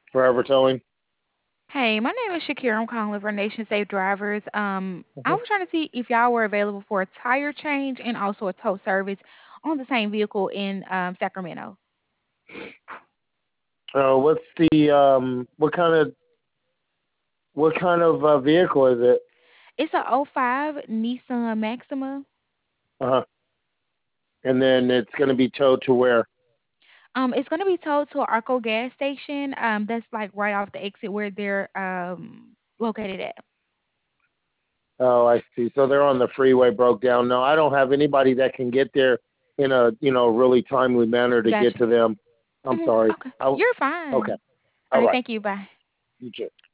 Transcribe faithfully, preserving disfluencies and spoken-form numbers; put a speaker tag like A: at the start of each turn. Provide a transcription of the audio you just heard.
A: Forever Towing.
B: Hey, my name is Shakira. I'm calling for Nation Safe Drivers. Um, I
A: Mhm.
B: was trying to see if y'all were available for a tire change and also a tow service on the same vehicle in um, Sacramento.
A: Uh, what's the um? What kind of what kind of uh, vehicle is it?
B: It's a oh 05 Nissan Maxima.
A: Uh huh. And then it's going to be towed to where?
B: Um, it's going to be towed to Arco gas station. Um, that's like right off the exit where they're um located at.
A: Oh, I see. So they're on the freeway, broke down. No, I don't have anybody that can get there in a you know really timely manner to get
B: Gotcha.
A: to them. I'm
B: Hmm.
A: sorry.
B: Okay,
A: I,
B: you're
A: okay.
B: fine. All
A: All
B: right,
A: right.
B: thank you. Bye.
A: You too.